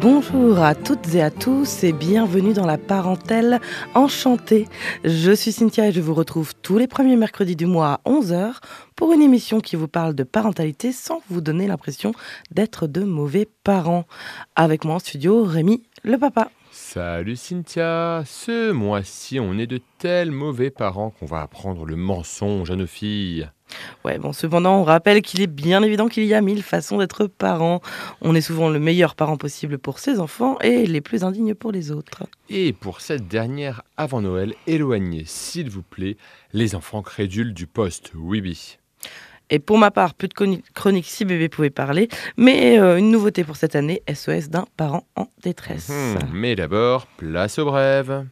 Bonjour à toutes et à tous et bienvenue dans la parentèle enchantée. Je suis Cynthia et je vous retrouve tous les premiers mercredis du mois à 11h pour une émission qui vous parle de parentalité sans vous donner l'impression d'être de mauvais parents. Avec moi en studio, Rémi, le papa. Salut Cynthia, ce mois-ci on est de tels mauvais parents qu'on va apprendre le mensonge à nos filles. Ouais, bon, cependant, on rappelle qu'il est bien évident qu'il y a 1000 façons d'être parent. On est souvent le meilleur parent possible pour ses enfants et les plus indignes pour les autres. Et pour cette dernière avant Noël, éloignez s'il vous plaît les enfants crédules du poste Weeby. Et pour ma part, plus de chronique si bébé pouvait parler, mais une nouveauté pour cette année, SOS d'un parent en détresse. Mais d'abord, place aux brèves.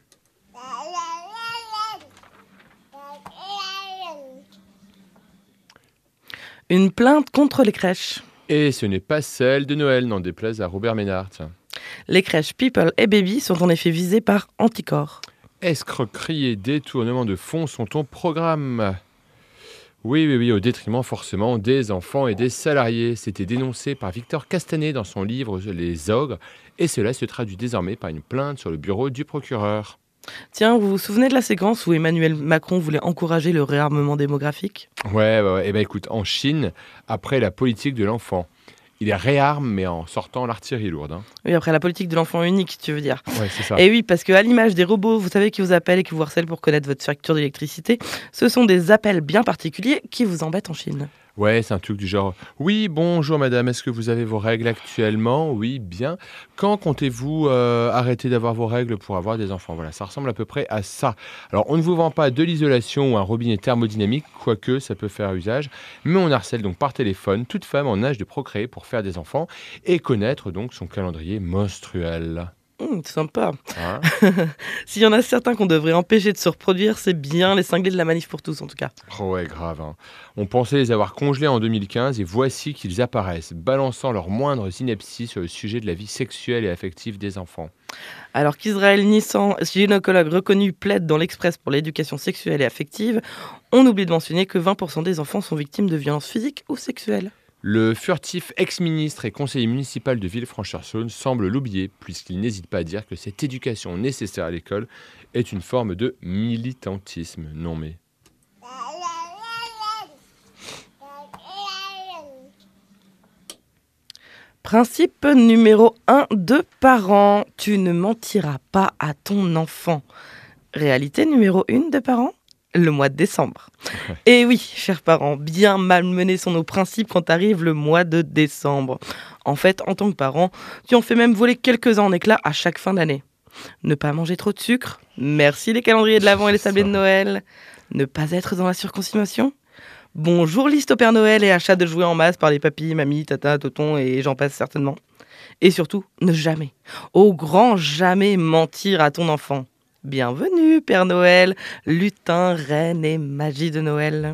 Une plainte contre les crèches. Et ce n'est pas celle de Noël, n'en déplaise à Robert Ménard. Tiens. Les crèches People et Baby sont en effet visées par Anticor. Escroquerie et détournement de fonds sont au programme. Oui, au détriment forcément des enfants et des salariés. C'était dénoncé par Victor Castanet dans son livre Les Ogres, et cela se traduit désormais par une plainte sur le bureau du procureur. Tiens, vous vous souvenez de la séquence où Emmanuel Macron voulait encourager le réarmement démographique ? Ouais. Eh ben écoute, en Chine, après la politique de l'enfant, il réarme mais en sortant l'artillerie lourde. Oui, après la politique de l'enfant unique, tu veux dire. Ouais, c'est ça. Et oui, parce qu'à l'image des robots, vous savez, qui vous appellent et qui vous harcèlent pour connaître votre facture d'électricité, ce sont des appels bien particuliers qui vous embêtent en Chine. Ouais, c'est un truc du genre « Oui, bonjour madame, est-ce que vous avez vos règles actuellement ? Oui, bien. Quand comptez-vous arrêter d'avoir vos règles pour avoir des enfants ?» Voilà, ça ressemble à peu près à ça. Alors, on ne vous vend pas de l'isolation ou un robinet thermodynamique, quoique ça peut faire usage, mais on harcèle donc par téléphone toute femme en âge de procréer pour faire des enfants et connaître donc son calendrier menstruel. Sympa. Hein ? S'il y en a certains qu'on devrait empêcher de se reproduire, c'est bien les cinglés de la manif pour tous, en tout cas. Oh ouais, grave. On pensait les avoir congelés en 2015 et voici qu'ils apparaissent, balançant leurs moindres inepties sur le sujet de la vie sexuelle et affective des enfants. Alors qu'Israël Nissan, gynécologue reconnu, plaide dans l'Express pour l'éducation sexuelle et affective, on oublie de mentionner que 20% des enfants sont victimes de violences physiques ou sexuelles. Le furtif ex-ministre et conseiller municipal de Villefranche-sur-Saône semble l'oublier, puisqu'il n'hésite pas à dire que cette éducation nécessaire à l'école est une forme de militantisme. Non mais... Principe numéro 1 de parents, tu ne mentiras pas à ton enfant. Réalité numéro 1 de parents, le mois de décembre. Ouais. Et oui, chers parents, bien malmenés sont nos principes quand arrive le mois de décembre. En fait, en tant que parent, tu en fais même voler quelques-uns en éclats à chaque fin d'année. Ne pas manger trop de sucre, merci les calendriers de l'Avent et les sablés de Noël. Ne pas être dans la surconsommation. Bonjour liste au Père Noël et achat de jouets en masse par les papis, mamies, tata, tonton et j'en passe certainement. Et surtout, ne jamais, au grand jamais mentir à ton enfant. Bienvenue Père Noël, lutin, reine et magie de Noël.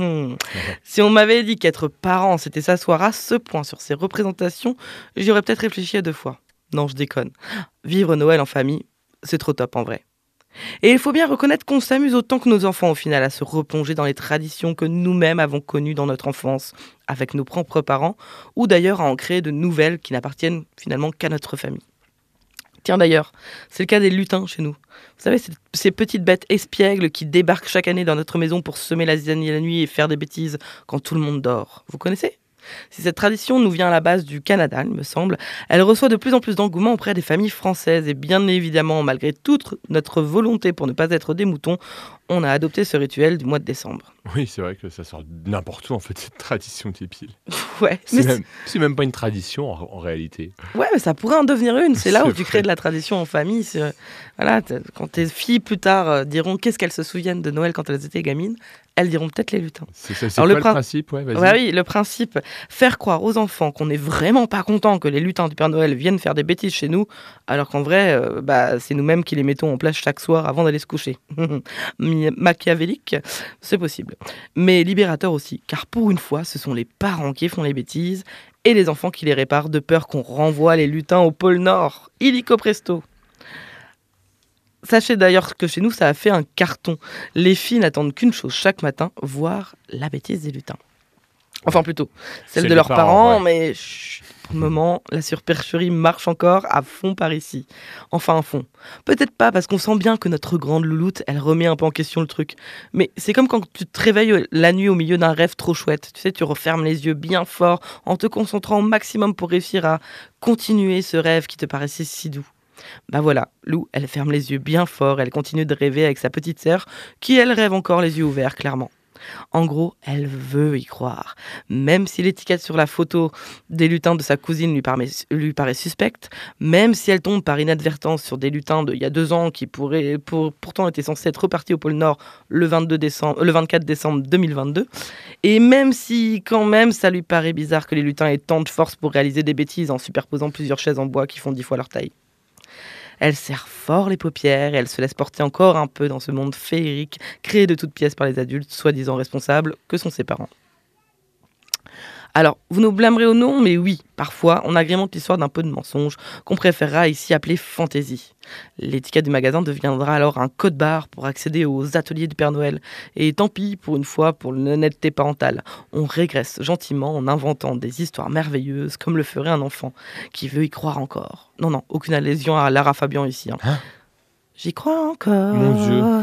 Si on m'avait dit qu'être parent c'était s'asseoir à ce point sur ces représentations, j'y aurais peut-être réfléchi à 2 fois. Non, je déconne. Vivre Noël en famille, c'est trop top en vrai. Et il faut bien reconnaître qu'on s'amuse autant que nos enfants au final à se replonger dans les traditions que nous-mêmes avons connues dans notre enfance, avec nos propres parents, ou d'ailleurs à en créer de nouvelles qui n'appartiennent finalement qu'à notre famille. Tiens d'ailleurs, c'est le cas des lutins chez nous. Vous savez, ces petites bêtes espiègles qui débarquent chaque année dans notre maison pour semer la zizanie la nuit et faire des bêtises quand tout le monde dort. Vous connaissez ? Si cette tradition nous vient à la base du Canada, il me semble, elle reçoit de plus en plus d'engouement auprès des familles françaises. Et bien évidemment, malgré toute notre volonté pour ne pas être des moutons, on a adopté ce rituel du mois de décembre. Oui, c'est vrai que ça sort n'importe où en fait, cette tradition dépile. Ouais, mais C'est même pas une tradition en réalité. Ouais, mais ça pourrait en devenir une. C'est là où C'est tu vrai. crées de la tradition en famille. Voilà, quand tes filles plus tard diront qu'est-ce qu'elles se souviennent de Noël quand elles étaient gamines, elles diront peut-être les lutins. C'est Alors, quoi le principe ? Ouais, vas-y. Ouais, oui, le principe, faire croire aux enfants qu'on n'est vraiment pas content que les lutins du Père Noël viennent faire des bêtises chez nous, alors qu'en vrai, c'est nous-mêmes qui les mettons en place chaque soir avant d'aller se coucher. Machiavélique, c'est possible. Mais libérateur aussi, car pour une fois, ce sont les parents qui font les bêtises et les enfants qui les réparent de peur qu'on renvoie les lutins au pôle Nord. Illico presto. Sachez d'ailleurs que chez nous, ça a fait un carton. Les filles n'attendent qu'une chose chaque matin, voir la bêtise des lutins. Enfin plutôt, celle de des leurs parents, ouais. mais chut, Pour le moment, la supercherie marche encore à fond par ici. Enfin, à fond. Peut-être pas, parce qu'on sent bien que notre grande louloute, elle remet un peu en question le truc. Mais c'est comme quand tu te réveilles la nuit au milieu d'un rêve trop chouette. Tu sais, tu refermes les yeux bien fort en te concentrant au maximum pour réussir à continuer ce rêve qui te paraissait si doux. Bah voilà, Lou, elle ferme les yeux bien fort, elle continue de rêver avec sa petite sœur, qui elle rêve encore les yeux ouverts, clairement. En gros, elle veut y croire. Même si l'étiquette sur la photo des lutins de sa cousine lui paraît suspecte, même si elle tombe par inadvertance sur des lutins d'il y a 2 ans qui pourtant étaient censés être repartis au pôle Nord le 24 décembre 2022, et même si quand même ça lui paraît bizarre que les lutins aient tant de force pour réaliser des bêtises en superposant plusieurs chaises en bois qui font 10 fois leur taille. Elle serre fort les paupières et elle se laisse porter encore un peu dans ce monde féerique créé de toutes pièces par les adultes, soi-disant responsables, que sont ses parents. Alors, vous nous blâmerez ou non, mais oui, parfois, on agrémente l'histoire d'un peu de mensonge qu'on préférera ici appeler fantaisie. L'étiquette du magasin deviendra alors un code barre pour accéder aux ateliers du Père Noël. Et tant pis, pour une fois, pour l'honnêteté parentale. On régresse gentiment en inventant des histoires merveilleuses, comme le ferait un enfant qui veut y croire encore. Non, aucune allusion à Lara Fabian ici. Hein ? J'y crois encore. Mon Dieu.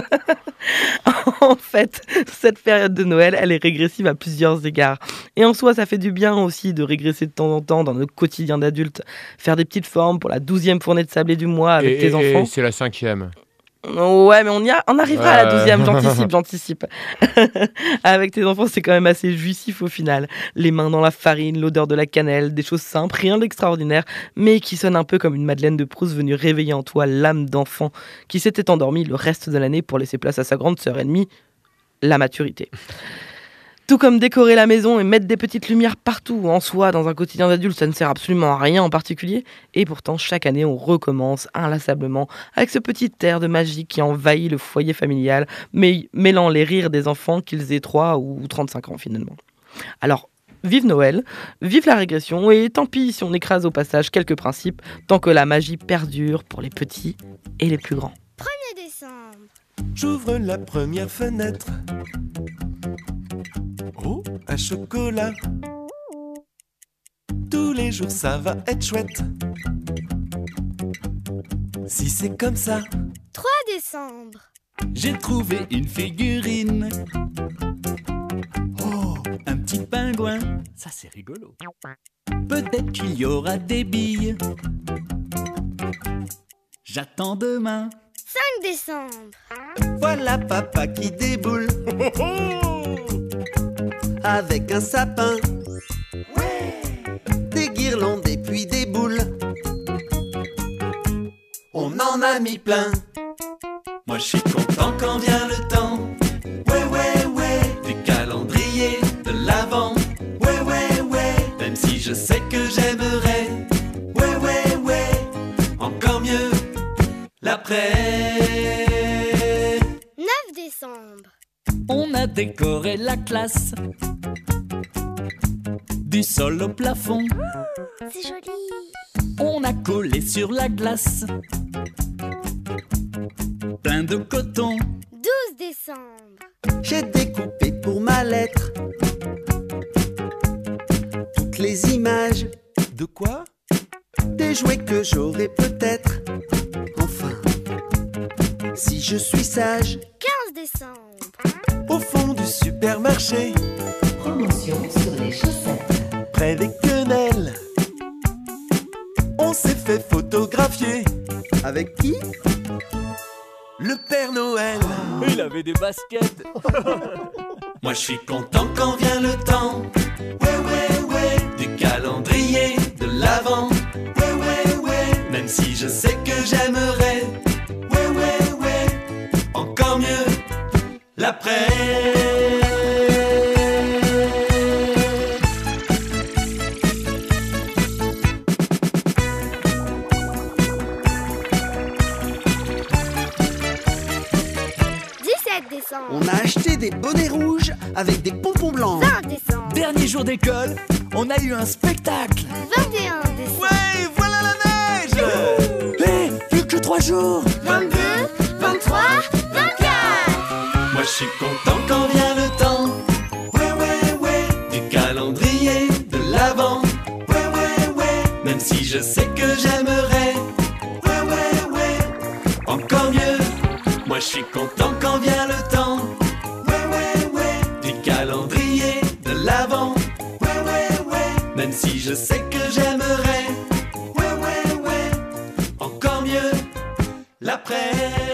En fait, cette période de Noël, elle est régressive à plusieurs égards. Et en soi, ça fait du bien aussi de régresser de temps en temps dans notre quotidien d'adulte. Faire des petites formes pour la 12e fournée de sablé du mois avec tes enfants. Et c'est la 5e. Ouais, mais on arrivera à la 12e, j'anticipe. Avec tes enfants, c'est quand même assez jouissif au final. Les mains dans la farine, l'odeur de la cannelle, des choses simples, rien d'extraordinaire, mais qui sonnent un peu comme une Madeleine de Proust venue réveiller en toi l'âme d'enfant qui s'était endormie le reste de l'année pour laisser place à sa grande sœur ennemie, la maturité. Tout comme décorer la maison et mettre des petites lumières partout, en soi, dans un quotidien d'adulte, ça ne sert absolument à rien en particulier. Et pourtant, chaque année, on recommence inlassablement avec ce petit air de magie qui envahit le foyer familial, mais mêlant les rires des enfants, qu'ils aient 3 ou 35 ans finalement. Alors, vive Noël, vive la régression, et tant pis si on écrase au passage quelques principes, tant que la magie perdure pour les petits et les plus grands. 1er décembre. J'ouvre la première fenêtre. Oh, un chocolat. Tous les jours ça va être chouette. Si c'est comme ça. 3 décembre. J'ai trouvé une figurine. Oh, un petit pingouin. Ça c'est rigolo. Peut-être qu'il y aura des billes. J'attends demain. 5 décembre. Voilà papa qui déboule. Avec un sapin. Des guirlandes et puis des boules. On en a mis plein. Moi je suis content quand vient le temps. Ouais, du calendrier de l'Avent. Ouais, même si je sais que j'aimerais. Ouais, encore mieux l'après. 9 décembre. On a décoré la classe. Du sol au plafond. C'est joli. On a collé sur la glace plein de coton. 12 décembre. J'ai découpé pour ma lettre toutes les images. De quoi? Des jouets que j'aurai peut-être. Enfin, si je suis sage. 15 décembre. Au fond du supermarché, Promotion sur les chaussettes. près des quenelles, on s'est fait photographier. Avec qui? Le Père Noël. Il avait des baskets. Moi je suis content quand vient le temps. Ouais, du calendrier de l'Avent. Ouais, même si je sais que j'aimerais. Ouais, encore mieux l'après. On a acheté des bonnets rouges avec des pompons blancs. 20 décembre. Dernier jour d'école, on a eu un spectacle. 21 décembre. Ouais, voilà la neige. Hé, plus que 3 jours. 22, 23, 24. Moi je suis content quand vient le temps. Ouais, du calendrier de l'Avent. Ouais, je sais que j'aimerais. Ouais, ouais, ouais, encore mieux. Moi je suis content quand vient le temps. Ouais, ouais, ouais, du calendrier de l'Avent. Ouais, ouais, ouais, même si je sais que j'aimerais. Ouais, ouais, ouais, encore mieux l'après.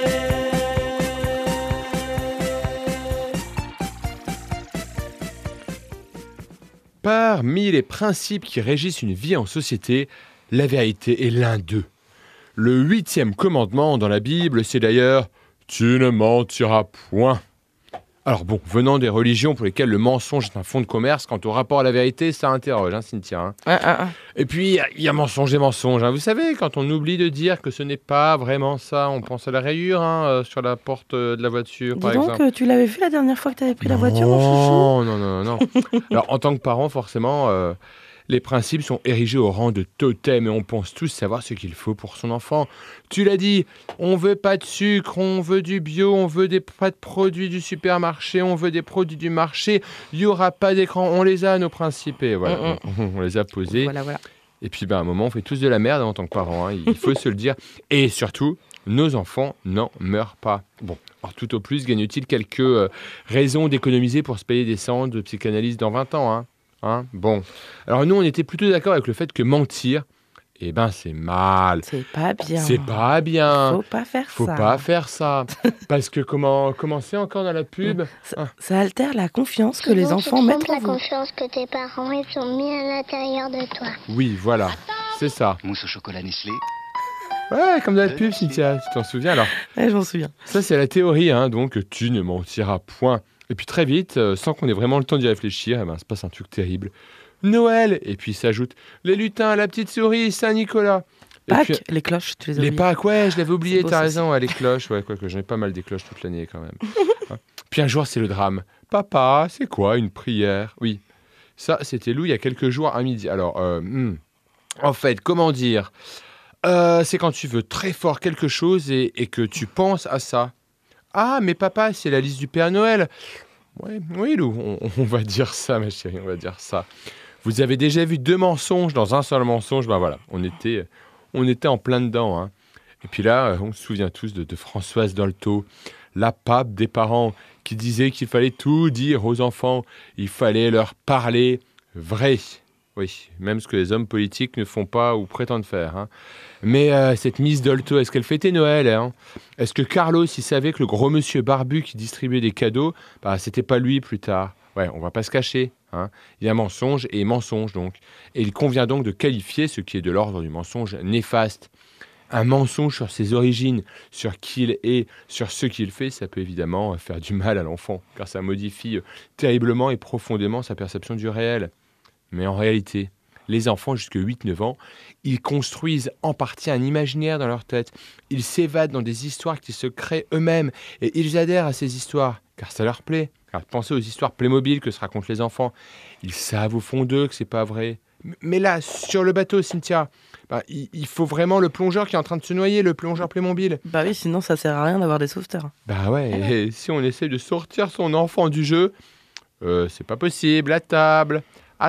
Parmi les principes qui régissent une vie en société, la vérité est l'un d'eux. Le 8e commandement dans la Bible, c'est d'ailleurs « Tu ne mentiras point ». Alors bon, venant des religions pour lesquelles le mensonge est un fonds de commerce, quant au rapport à la vérité, ça interroge, Cynthia. Et puis, il y a mensonge et mensonge. Vous savez, quand on oublie de dire que ce n'est pas vraiment ça, on pense à la rayure sur la porte de la voiture, par exemple. Dis donc, tu l'avais vu la dernière fois que tu avais pris la voiture, mon chouchou? Non. Alors, en tant que parent, forcément, les principes sont érigés au rang de totem et on pense tous savoir ce qu'il faut pour son enfant. Tu l'as dit, on veut pas de sucre, on veut du bio, on veut pas de produits du supermarché, on veut des produits du marché. Il n'y aura pas d'écran, on les a nos principes et voilà, on les a posés. Voilà. Et puis à un moment, on fait tous de la merde en tant que parents, il faut se le dire. Et surtout, nos enfants n'en meurent pas. Bon, alors tout au plus, gagne-t-il quelques raisons d'économiser pour se payer des séances de psychanalyse dans 20 ans. Bon, alors nous, on était plutôt d'accord avec le fait que mentir, c'est mal. C'est pas bien. C'est pas bien. Faut pas faire ça. Parce que comment c'est encore dans la pub Ça altère la confiance que les enfants mettent en la vous. confiance que tes parents ils ont mis à l'intérieur de toi. Oui, voilà, c'est ça. Mousse au chocolat Nestlé. Ouais, comme dans la pub, Cynthia, tu t'en souviens alors? Ouais, je m'en souviens. Ça, c'est la théorie, donc tu ne mentiras point. Et puis très vite, sans qu'on ait vraiment le temps d'y réfléchir, se passe un truc terrible. Noël. Et puis s'ajoute les lutins, la petite souris, Saint-Nicolas. Pâques, puis, les cloches, tu les as les oubliées. Pâques, ouais, je l'avais oublié, C'est beau, t'as ça raison, les cloches, ouais, quoique j'en ai pas mal des cloches toute l'année quand même. Puis un jour, c'est le drame. Papa, c'est quoi une prière? Oui, ça, c'était Lou il y a quelques jours à midi. Alors, en fait, comment dire c'est quand tu veux très fort quelque chose et que tu penses à ça. Ah, mais papa, c'est la liste du Père Noël. Ouais, oui, Lou, on va dire ça, ma chérie, on va dire ça. Vous avez déjà vu 2 mensonges dans un seul mensonge? Voilà, on était en plein dedans. Et puis là, on se souvient tous de Françoise Dolto, la pape des parents, qui disait qu'il fallait tout dire aux enfants. Il fallait leur parler vrai. Oui, même ce que les hommes politiques ne font pas ou prétendent faire. Mais cette Miss Dolto, est-ce qu'elle fêtait Noël Est-ce que Carlos, il savait que le gros monsieur barbu qui distribuait des cadeaux, c'était pas lui plus tard? Ouais, on va pas se cacher. Il y a mensonge et mensonge donc. Et il convient donc de qualifier ce qui est de l'ordre du mensonge néfaste. Un mensonge sur ses origines, sur qui il est, sur ce qu'il fait, ça peut évidemment faire du mal à l'enfant, car ça modifie terriblement et profondément sa perception du réel. Mais en réalité, les enfants jusqu'à 8-9 ans, ils construisent en partie un imaginaire dans leur tête. Ils s'évadent dans des histoires qu'ils se créent eux-mêmes et ils adhèrent à ces histoires, car ça leur plaît. Car pensez aux histoires Playmobil que se racontent les enfants. Ils savent au fond d'eux que c'est pas vrai. Mais là, sur le bateau, Cynthia, il faut vraiment le plongeur qui est en train de se noyer, le plongeur Playmobil. Bah oui, sinon ça sert à rien d'avoir des sauveteurs. Bah ouais, et si on essaie de sortir son enfant du jeu, c'est pas possible, à table,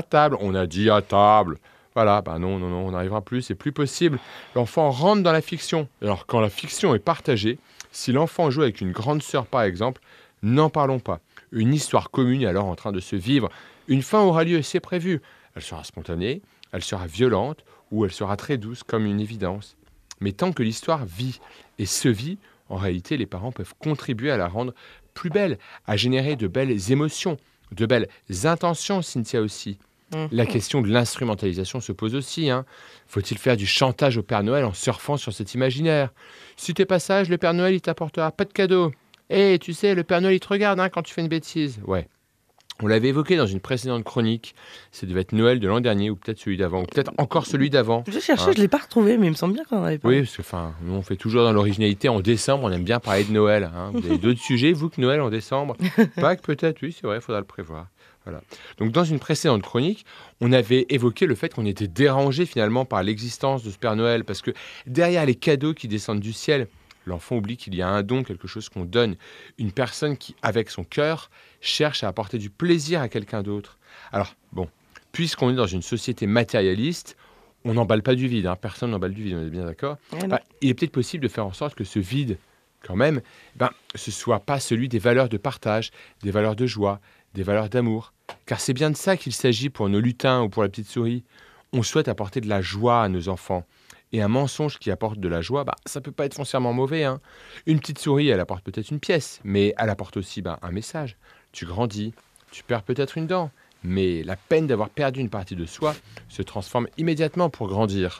on a dit à table. Voilà, non, on n'arrivera plus, c'est plus possible. L'enfant rentre dans la fiction. Alors quand la fiction est partagée, si l'enfant joue avec une grande sœur par exemple, n'en parlons pas. Une histoire commune est alors en train de se vivre. Une fin aura lieu, c'est prévu. Elle sera spontanée, elle sera violente ou elle sera très douce comme une évidence. Mais tant que l'histoire vit et se vit, en réalité, les parents peuvent contribuer à la rendre plus belle, à générer de belles émotions, de belles intentions, Cynthia aussi. La question de l'instrumentalisation se pose aussi. Faut-il faire du chantage au Père Noël en surfant sur cet imaginaire? Si t'es pas sage, le Père Noël, il t'apportera pas de cadeau. Et tu sais, le Père Noël, il te regarde quand tu fais une bêtise. Ouais. On l'avait évoqué dans une précédente chronique. Ça devait être Noël de l'an dernier, ou peut-être celui d'avant, ou peut-être encore celui d'avant. J'ai cherché, je ne l'ai pas retrouvé, mais il me semble bien qu'on en avait parlé. Oui, parce que nous, on fait toujours dans l'originalité. En décembre, on aime bien parler de Noël. Vous avez d'autres sujets, vous, que Noël en décembre? Pâques, peut-être, oui, c'est vrai, il faudra le prévoir. Voilà. Donc, dans une précédente chronique, on avait évoqué le fait qu'on était dérangé finalement par l'existence de ce Père Noël, parce que derrière les cadeaux qui descendent du ciel, l'enfant oublie qu'il y a un don, quelque chose qu'on donne, une personne qui, avec son cœur, cherche à apporter du plaisir à quelqu'un d'autre. Alors, puisqu'on est dans une société matérialiste, on n'emballe pas du vide, hein. Personne n'emballe du vide, on est bien d'accord. Il est peut-être possible de faire en sorte que ce vide, quand même, ce soit pas celui des valeurs de partage, des valeurs de joie, des valeurs d'amour. Car c'est bien de ça qu'il s'agit pour nos lutins ou pour la petite souris. On souhaite apporter de la joie à nos enfants. Et un mensonge qui apporte de la joie, ça peut pas être foncièrement mauvais, hein. Une petite souris, elle apporte peut-être une pièce, mais elle apporte aussi un message. Tu grandis, tu perds peut-être une dent, mais la peine d'avoir perdu une partie de soi se transforme immédiatement pour grandir.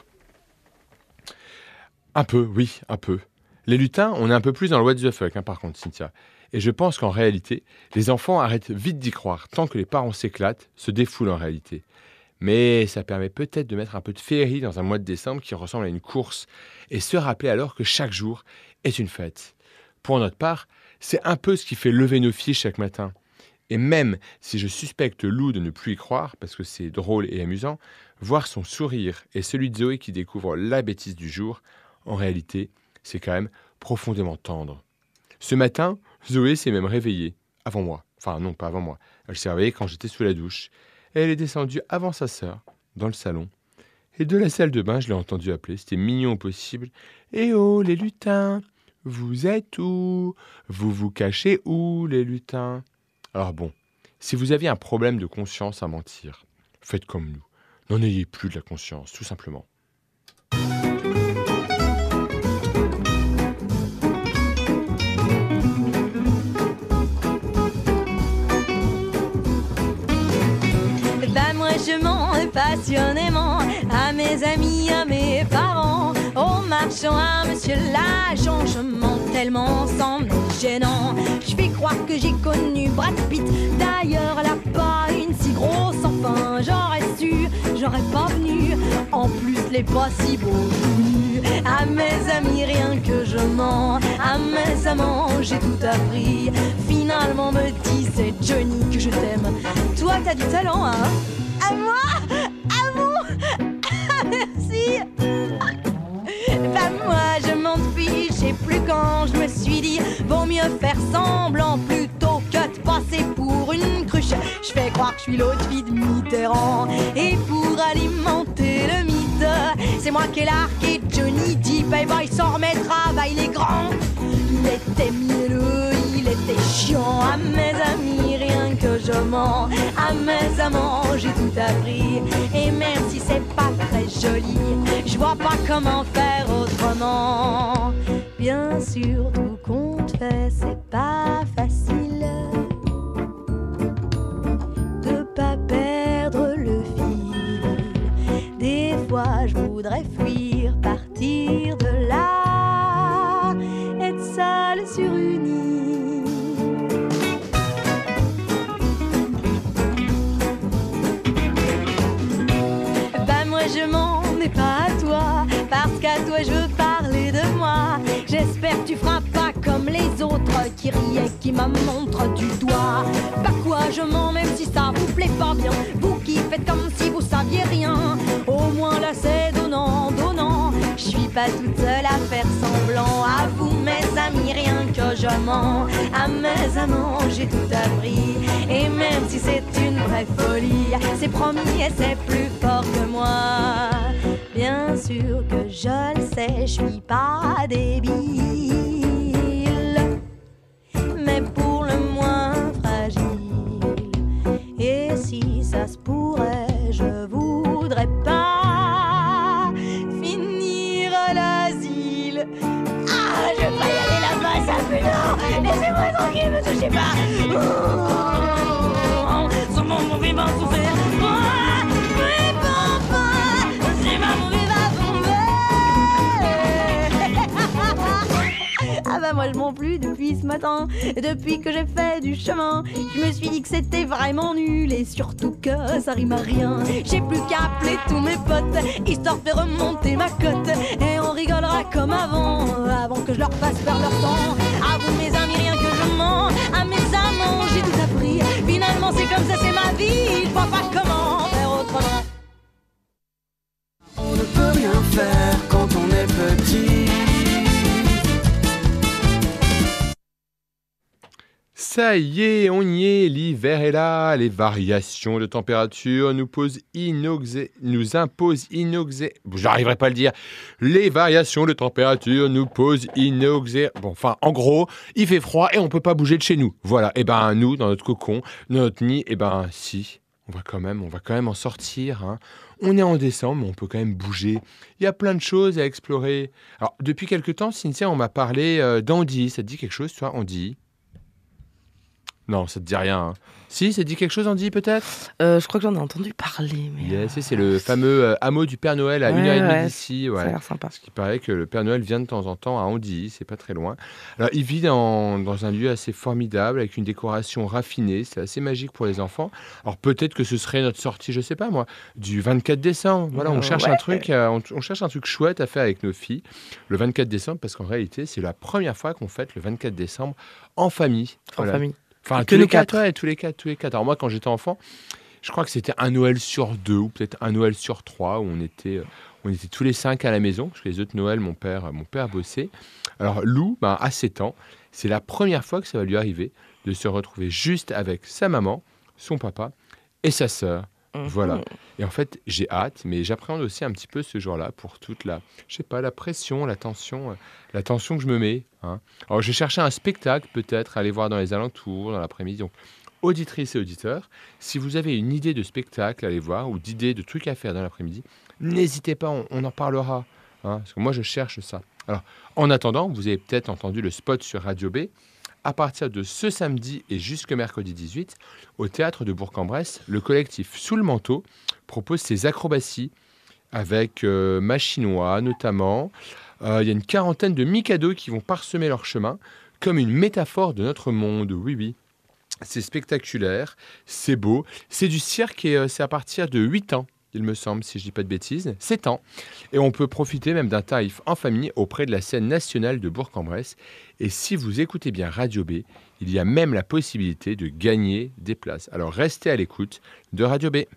Un peu, oui, un peu. Les lutins, on est un peu plus dans le what the fuck, hein, par contre, Cynthia. Et je pense qu'en réalité, les enfants arrêtent vite d'y croire, tant que les parents s'éclatent, se défoulent en réalité. Mais ça permet peut-être de mettre un peu de féerie dans un mois de décembre qui ressemble à une course, et se rappeler alors que chaque jour est une fête. Pour notre part, c'est un peu ce qui fait lever nos fiches chaque matin. Et même si je suspecte Lou de ne plus y croire, parce que c'est drôle et amusant, voir son sourire et celui de Zoé qui découvre la bêtise du jour, en réalité, c'est quand même profondément tendre. Ce matin, Zoé s'est même réveillée, avant moi. Enfin non, pas avant moi. Elle s'est réveillée quand j'étais sous la douche. Et elle est descendue avant sa sœur, dans le salon. Et de la salle de bain, je l'ai entendue appeler, c'était mignon au possible. « Eh oh, les lutins, vous êtes où? Vous vous cachez où, les lutins ?» Alors bon, si vous aviez un problème de conscience à mentir, faites comme nous. N'en ayez plus de la conscience, tout simplement. Moi je mens passionnément à mes amis, à mes parents, aux marchands, à monsieur l'agent. Je mens tellement sans m'être gênant. Je fais croire que j'ai connu Brad Pitt. D'ailleurs elle a pas une si grosse, enfin j'aurais su, j'aurais pas venu. En plus les pas si beaux tout nus. À mes amis rien que je mens, à mes amants j'ai tout appris. Finalement me disait Johnny que je t'aime. Toi t'as du talent, hein? À moi? À vous? Merci. Moi je m'en fiche et plus quand je me suis dit vaut mieux faire semblant plutôt que de passer pour une cruche. Je fais croire que je suis l'autre fille de Mitterrand. Et pour alimenter le mythe, c'est moi qui ai largué Johnny Depp. Et il s'en remettra, il est grand. Il était mielleux, il était chiant. À mes amis rien que je mens, à mes amants j'ai tout appris. Et même si c'est pas très joli, je vois pas comment faire autrement. Bien sûr tout compte fait, c'est pas facile de pas perdre le fil. Des fois je voudrais fuir, partir de là, être seule sur une île. Je mens, mais pas à toi, parce qu'à toi je veux parler de moi. J'espère que tu feras pas comme les autres qui riaient, qui me montrent du doigt. Pas quoi je mens, même si ça vous plaît pas bien. Vous qui faites comme si vous saviez rien, au moins là c'est donnant, donnant. Je suis pas toute seule à faire semblant. À vous mes amis rien que je mens, à mes amants j'ai tout appris. Et même si c'est une vraie folie, c'est promis et c'est plus fort que moi. Bien sûr que je le sais, je suis pas débile, mais pour le moins fragile. Et si ça se pourrait, je voudrais pas finir à l'asile. Ah, je vais y aller là-bas, ça fait non. Laissez-moi tranquille, me touchez pas. Sans mon mauvais vent souffert. Ah bah moi je mens plus depuis ce matin. Depuis que j'ai fait du chemin, je me suis dit que c'était vraiment nul. Et surtout que ça rime à rien. J'ai plus qu'à appeler tous mes potes, histoire de faire remonter ma cote. Et on rigolera comme avant, avant que je leur fasse perdre leur temps. À vous mes amis rien que je mens, à mes amants j'ai tout appris. Finalement c'est comme ça, c'est ma vie, je vois pas comment faire autrement. On ne peut rien faire quand on est petit. Ça y est, on y est, l'hiver est là, les variations de température nous imposent j'arriverai pas à le dire. Les variations de température nous posent Bon, enfin, en gros, il fait froid et on peut pas bouger de chez nous. Voilà, et ben nous, dans notre cocon, dans notre nid, et ben si, on va quand même en sortir, hein. On est en décembre, mais on peut quand même bouger. Il y a plein de choses à explorer. Alors, depuis quelque temps, Cynthia, on m'a parlé d'Andy. Ça te dit quelque chose, toi, Andy ? Non, ça te dit rien. Hein. Si, ça te dit quelque chose, Andy, peut-être ? Je crois que j'en ai entendu parler. Mais Yes, c'est le fameux hameau du Père Noël à 1h30 d'ici. Ça a l'air sympa. Parce qu'il paraît que le Père Noël vient de temps en temps à Andy, c'est pas très loin. Alors, il vit dans un lieu assez formidable, avec une décoration raffinée. C'est assez magique pour les enfants. Alors, peut-être que ce serait notre sortie, je sais pas moi, du 24 décembre. Voilà, on cherche un truc, on cherche un truc chouette à faire avec nos filles le 24 décembre, parce qu'en réalité, c'est la première fois qu'on fête le 24 décembre en famille. En famille. Enfin, tous les quatre. Tous les quatre. Alors moi, quand j'étais enfant, je crois que c'était un Noël sur 2 ou peut-être un Noël sur 3 où on était tous les 5 à la maison, parce que les autres Noëls, mon père bossait. Alors Lou, à 7 ans, c'est la première fois que ça va lui arriver de se retrouver juste avec sa maman, son papa et sa sœur. Voilà. Et en fait, j'ai hâte, mais j'appréhende aussi un petit peu ce jour-là pour toute la pression, la tension que je me mets. Hein. Alors, je cherchais un spectacle, peut-être, à aller voir dans les alentours, dans l'après-midi. Donc, auditrices et auditeurs, si vous avez une idée de spectacle à aller voir ou d'idée de trucs à faire dans l'après-midi, n'hésitez pas, on en parlera. Hein, parce que moi, je cherche ça. Alors, en attendant, vous avez peut-être entendu le spot sur Radio B. À partir de ce samedi et jusque mercredi 18, au Théâtre de Bourg-en-Bresse, le collectif Sous le manteau propose ses acrobaties avec Machinois notamment. Il y a une quarantaine de Mikado qui vont parsemer leur chemin comme une métaphore de notre monde. Oui. C'est spectaculaire, c'est beau. C'est du cirque et c'est à partir de 8 ans. Il me semble, si je ne dis pas de bêtises, 7 ans. Et on peut profiter même d'un tarif en famille auprès de la scène nationale de Bourg-en-Bresse. Et si vous écoutez bien Radio B, il y a même la possibilité de gagner des places. Alors restez à l'écoute de Radio B.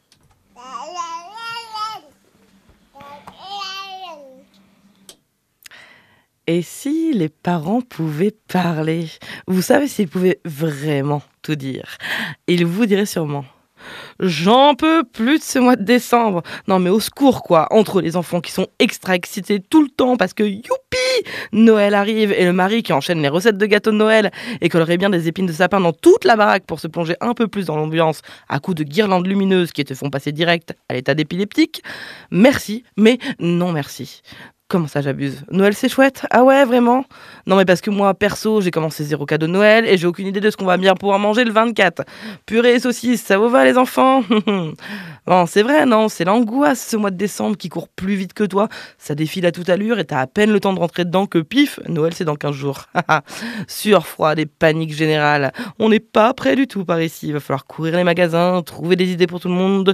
Et si les parents pouvaient parler ? Vous savez s'ils pouvaient vraiment tout dire ? Ils vous diraient sûrement: j'en peux plus de ce mois de décembre. Non mais au secours quoi, entre les enfants qui sont extra excités tout le temps parce que youpi, Noël arrive, et le mari qui enchaîne les recettes de gâteaux de Noël et collerait bien des épines de sapin dans toute la baraque pour se plonger un peu plus dans l'ambiance à coups de guirlandes lumineuses qui te font passer direct à l'état d'épileptique. Merci, mais non merci. Comment ça, j'abuse ? Noël, c'est chouette ? Ah ouais, vraiment ? Non, mais parce que moi, perso, j'ai commencé 0 cadeau de Noël et j'ai aucune idée de ce qu'on va bien pouvoir manger le 24. Purée et saucisses, ça vous va, les enfants ? Bon, c'est vrai, non ? C'est l'angoisse, ce mois de décembre, qui court plus vite que toi. Ça défile à toute allure et t'as à peine le temps de rentrer dedans que pif, Noël, c'est dans 15 jours. Sueur froide et panique générale. On n'est pas prêt du tout par ici. Il va falloir courir les magasins, trouver des idées pour tout le monde,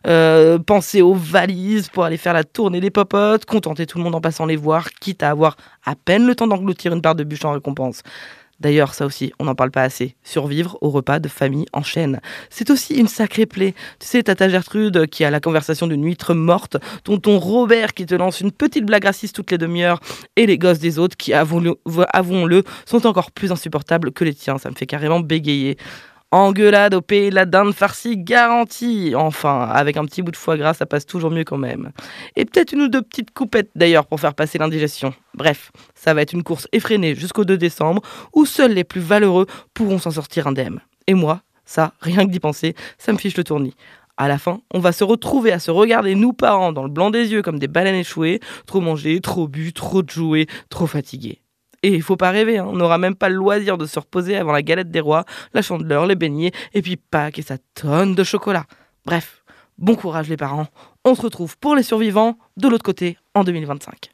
penser aux valises pour aller faire la tournée des popotes, contenter tout le monde en passant les voir, quitte à avoir à peine le temps d'engloutir une part de bûche en récompense. D'ailleurs, ça aussi, on n'en parle pas assez. Survivre au repas de famille en chaîne. C'est aussi une sacrée plaie. Tu sais, t'as ta Gertrude qui a la conversation d'une huître morte, tonton Robert qui te lance une petite blague raciste toutes les demi-heures, et les gosses des autres qui, avouons-le, sont encore plus insupportables que les tiens. Ça me fait carrément bégayer. Engueulade au pays de la dinde farcie garantie. Enfin, avec un petit bout de foie gras, ça passe toujours mieux quand même. Et peut-être une ou deux petites coupettes d'ailleurs pour faire passer l'indigestion. Bref, ça va être une course effrénée jusqu'au 2 décembre où seuls les plus valeureux pourront s'en sortir indemnes. Et moi, ça, rien que d'y penser, ça me fiche le tournis. À la fin, on va se retrouver à se regarder, nous parents, dans le blanc des yeux comme des baleines échouées, trop mangé, trop bu, trop joué, trop fatigué. Et il faut pas rêver, on n'aura même pas le loisir de se reposer avant la galette des rois, la chandeleur, les beignets, et puis Pâques et sa tonne de chocolat. Bref, bon courage les parents. On se retrouve pour les survivants de l'autre côté en 2025.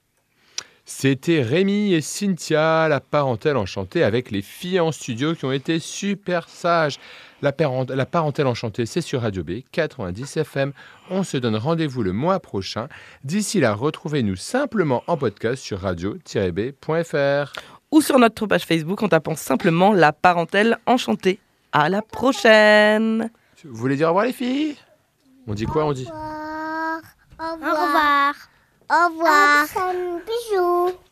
C'était Rémi et Cynthia, la parentèle enchantée, avec les filles en studio qui ont été super sages. La parentèle enchantée, c'est sur Radio B, 90 FM. On se donne rendez-vous le mois prochain. D'ici là, retrouvez-nous simplement en podcast sur radio-b.fr. Ou sur notre page Facebook en tapant simplement la parentèle enchantée. À la prochaine. Vous voulez dire au revoir les filles ? On dit quoi ? On dit Au revoir. Au revoir. Au revoir. Bisous.